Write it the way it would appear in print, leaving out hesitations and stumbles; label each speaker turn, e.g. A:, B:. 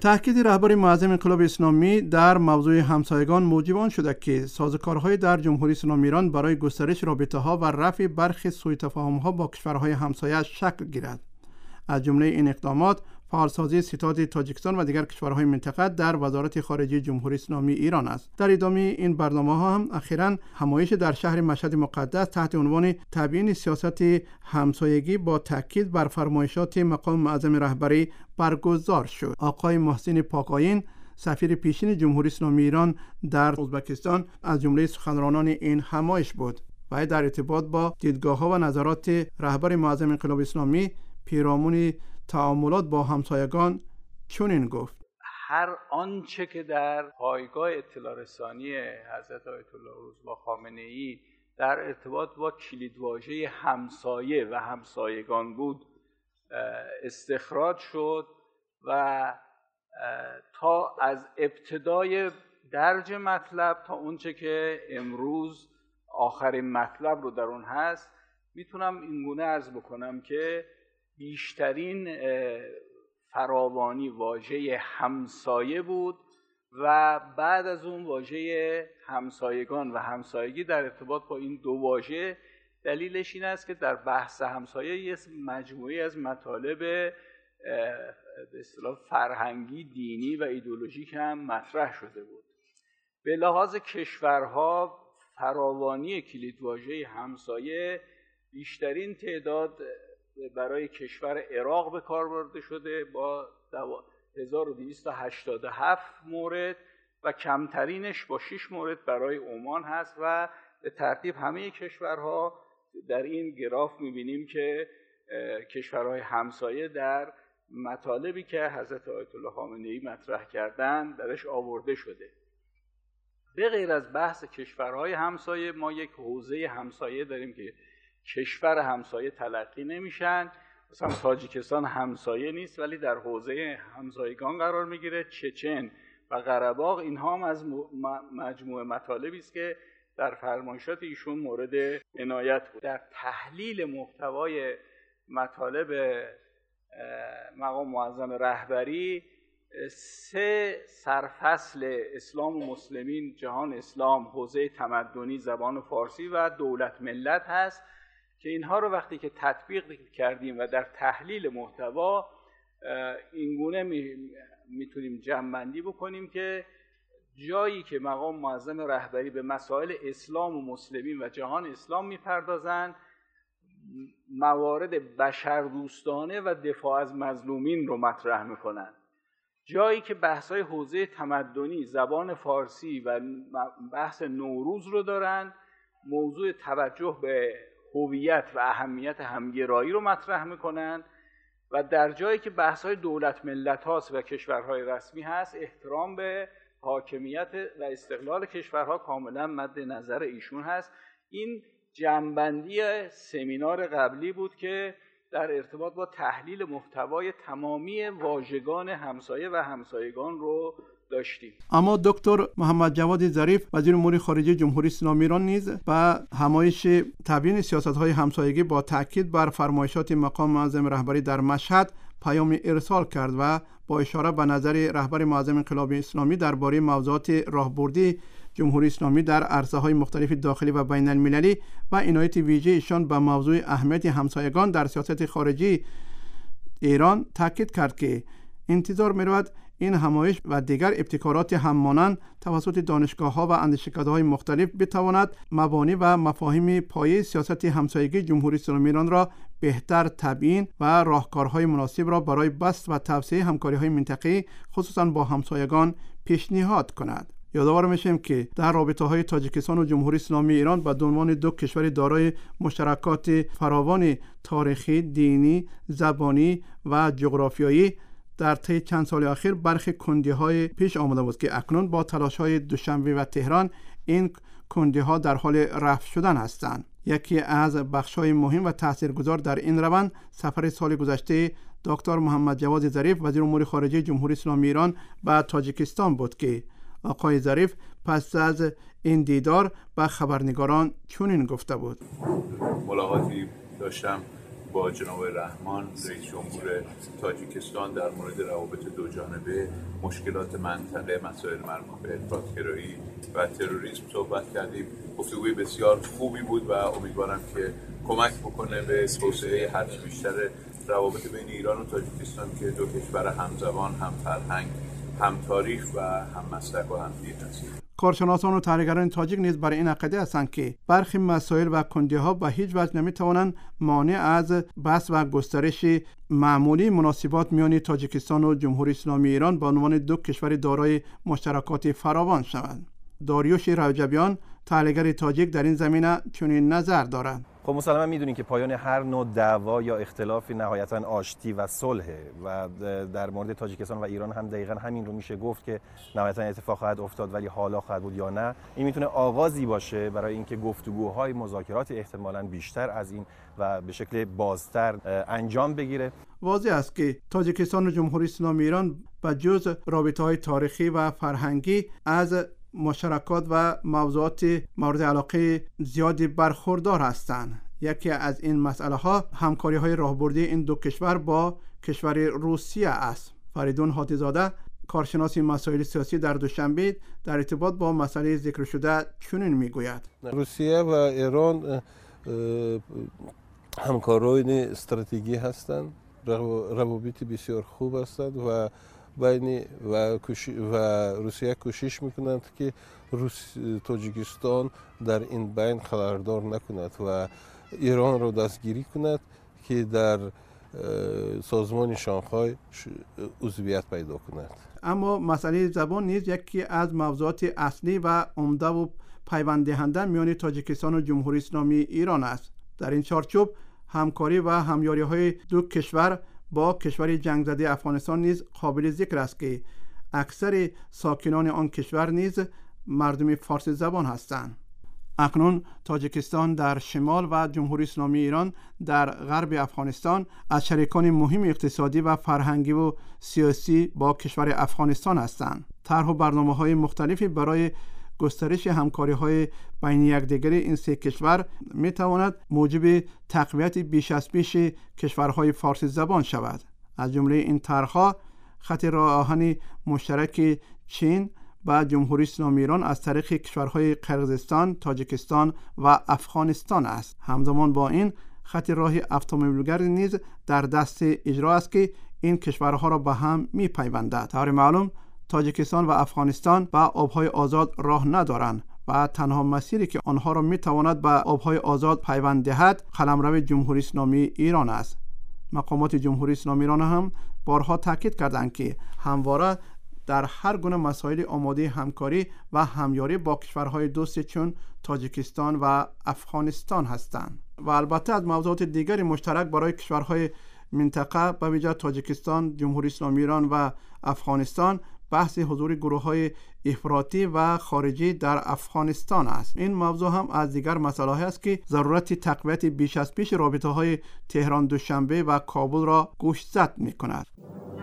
A: تاکید رهبر معظم انقلاب اسلامی در موضوع همسایگان موجب آن شده که سازوکارهای در جمهوری اسلامی ایران برای گسترش رابطه‌ها و رفع برخی سوءتفاهم‌ها با کشورهای همسایه شکل گیرد. از جمله این اقدامات فعالسازی ستاد تاجیکستان و دیگر کشورهای منطقه در وزارت خارجه جمهوری اسلامی ایران است. در ادامه این برنامه‌ها هم اخیراً همایش در شهر مشهد مقدس تحت عنوان تبیین سیاست همسایگی با تاکید بر فرمایشات مقام معظم رهبری برگزار شد. آقای محسن پاک‌آیین سفیر پیشین جمهوری اسلامی ایران در ازبکستان از جمله سخنرانان این همایش بود و در ارتباط با دیدگاه‌ها و نظرات رهبر معظم انقلاب اسلامی پیرامون تعاملات با همسایگان چنین گفت:
B: هر آنچه که در پایگاه اطلاع رسانی حضرت آیت الله روزباه خامنه‌ای در ارتباط با کلیدواژه همسایه و همسایگان بود استخراج شد و تا از ابتدای درج مطلب تا اونچه که امروز آخرین مطلب رو در اون هست، میتونم اینگونه عرض بکنم که بیشترین فراوانی واژه همسایه بود و بعد از اون واژه همسایگان و همسایگی در ارتباط با این دو واژه. دلیلش این است که در بحث همسایه یه مجموعی از مطالب به اصطلاح فرهنگی، دینی و ایدئولوژیک هم مطرح شده بود. به لحاظ کشورها فراوانی کلیدواژه همسایه بیشترین تعداد برای کشور عراق به کار برده شده با 1287 مورد و کمترینش با 6 مورد برای عمان هست و به ترتیب همه کشورها در این گراف می‌بینیم که کشورهای همسایه در مطالبی که حضرت آیت الله خامنه‌ای مطرح کردن درش آورده شده. به غیر از بحث کشورهای همسایه ما یک حوزه همسایه داریم که کشور همسایه تلقی نمیشن. مثلا تاجیکستان همسایه نیست ولی در حوزه همسایگان قرار میگیره. چچن و قره‌باغ اینها هم از مجموعه مطالبی است که در فرمایشات ایشون مورد عنایت بود. در تحلیل محتوای مطالب مقام معظم رهبری 3 سرفصل اسلام و مسلمین، جهان اسلام، حوزه تمدنی، زبان فارسی و دولت ملت هست که اینها رو وقتی که تطبیق کردیم و در تحلیل محتوا اینگونه میتونیم جمع‌بندی بکنیم که جایی که مقام معظم رهبری به مسائل اسلام و مسلمین و جهان اسلام میپردازند، موارد بشردوستانه و دفاع از مظلومین رو مطرح میکنند. جایی که بحث‌های حوزه تمدنی، زبان فارسی و بحث نوروز رو دارن، موضوع توجه به هویت و اهمیت همگرایی رو مطرح میکنن و در جایی که بحث‌های دولت ملت هاست و کشورهای رسمی هست، احترام به حاکمیت و استقلال کشورها کاملا مد نظر ایشون هست. این جمع‌بندی سمینار قبلی بود که در ارتباط با تحلیل محتوای تمامی واژگان همسایه و همسایگان رو داشتیم.
A: اما دکتر محمد جواد ظریف وزیر امور خارجه جمهوری اسلامی ایران نیز به همایش تبیین سیاست‌های همسایگی با تاکید بر فرمایشات مقام معظم رهبری در مشهد پیام ارسال کرد و با اشاره به نظر رهبر معظم انقلاب اسلامی درباره موضوعات راهبردی جمهوری اسلامی در عرصه‌های مختلف داخلی و بین المللی و عنایت ویژه ایشان به موضوع اهمیت همسایگان در سیاست خارجی ایران تاکید کرد که انتظار می‌رود این همایش و دیگر ابتکارات هممانند توسط دانشگاه‌ها و اندیشکده‌های مختلف بتواند مبانی و مفاهیم پایه سیاست همسایگی جمهوری اسلامی ایران را بهتر تبیین و راهکارهای مناسب را برای بسط و توسعه همکاری‌های منطقه‌ای خصوصاً با همسایگان پیشنهاد کند. یادآور میشیم که در رابطه‌های تاجیکستان و جمهوری اسلامی ایران به عنوان دو کشور دارای مشترکات فراوان تاریخی، دینی، زبانی و جغرافیایی در طی چند سال اخیر برخی کندی‌های پیش آمده بود که اکنون با تلاش‌های دوشنبه و تهران این کندی‌ها در حال رفع شدن هستند. یکی از بخش‌های مهم و تاثیرگذار در این روند سفر سال گذشته دکتر محمد جواد ظریف وزیر امور خارجه جمهوری اسلامی ایران به تاجیکستان بود که آقای ظریف پس از این دیدار به خبرنگاران چنین گفته بود:
C: ملاقاتی داشتم با جناب رحمان رئیس جمهور تاجیکستان در مورد روابط دو جانبه، مشکلات منطقه، مسائل مربوط به افراط‌گرایی و تروریسم صحبت کردیم. گفتگوی بسیار خوبی بود و امیدوارم که کمک بکنه به توسعه هرچه بیشتر روابط بین ایران و تاجیکستان که دو کشور همزبان، هم فرهنگ، هم تاریخ و هم مسلک و هم دین هستند.
A: کارشناسان و تحلیلگران تاجیک نیز برای این عقیده هستند که برخی مسائل و کندی‌ها به هیچ وجه نمی‌توانند مانع از بحث و گسترش معمولی مناسبات میان تاجیکستان و جمهوری اسلامی ایران به عنوان دو کشور دارای مشترکات فراوان شوند. داریوش رجبیان، تحلیلگر تاجیک، در این زمینه چنین نظر دارد.
D: خب مسلما میدونین که پایان هر نوع دعوا یا اختلافی نهایتا آشتی و صلح و در مورد تاجیکستان و ایران هم دقیقاً همین رو میشه گفت که نهایتا اتفاق خواهد افتاد، ولی حالا خواهد بود یا نه. این میتونه آغازی باشه برای اینکه گفتگوهای مذاکرات احتمالاً بیشتر از این و به شکل بازتر انجام بگیره.
A: واضح است که تاجیکستان و جمهوری اسلامی ایران به جز رابطه‌های تاریخی و فرهنگی از مشارکات و موضوعات مورد علاقه زیادی برخوردار هستند. یکی از این مسئله ها همکاری های راهبردی این دو کشور با کشور روسیه است. فریدون حاتی‌زاده، کارشناس مسائل سیاسی، در دوشنبه در ارتباط با مسئله ذکر شده چنین میگوید:
E: روسیه و ایران همکاران استراتژیکی هستند، روابط بسیار خوب هستند و روسیه کوشش میکنند که تاجیکستان در این بین خلردار نکند و ایران را دستگیری کند که در سازمان شانگهای عضویت پیدا کند.
A: اما مسئله زبان نیز یکی از موضوعات اصلی و عمده و پیوند دهنده میان تاجیکستان و جمهوری اسلامی ایران است. در این چارچوب همکاری و همیاری های دو کشور با کشور جنگ زده افغانستان نیز قابل ذکر است که اکثر ساکنان آن کشور نیز مردم فارسی زبان هستند. اکنون تاجیکستان در شمال و جمهوری اسلامی ایران در غرب افغانستان از شریکان مهم اقتصادی و فرهنگی و سیاسی با کشور افغانستان هستند. طرح و برنامه‌های مختلفی برای گسترش همکاری‌های بین یکدیگر این سه کشور می‌تواند موجب تقویت بیش از پیش کشورهای فارسی زبان شود. از جمله این طرح‌ها خط راه آهن مشترک چین با جمهوری اسلامی ایران از طریق کشورهای قرقیزستان، تاجیکستان و افغانستان است. همزمان با این خط راه اتومبیلگرد نیز در دست اجرا است که این کشورها را به هم می‌پیوندد. طور معلوم تاجیکستان و افغانستان به آبهای آزاد راه ندارند و تنها مسیری که آنها را می‌تواند به آبهای آزاد پیوند دهد قلمرو جمهوری اسلامی ایران است. مقامات جمهوری اسلامی ایران هم بارها تاکید کردند که همواره در هر گونه مسائل آماده همکاری و همیاری با کشورهای دوست چون تاجیکستان و افغانستان هستند. و البته از موضوعات دیگری مشترک برای کشورهای منطقه به ویژه تاجیکستان، جمهوری اسلامی ایران و افغانستان بحث حضور گروه‌های افراطی و خارجی در افغانستان است. این موضوع هم از دیگر مسائلی است که ضرورت تقویت بیش از پیش رابطه‌های تهران، دوشنبه و کابل را گوشزد می‌کند.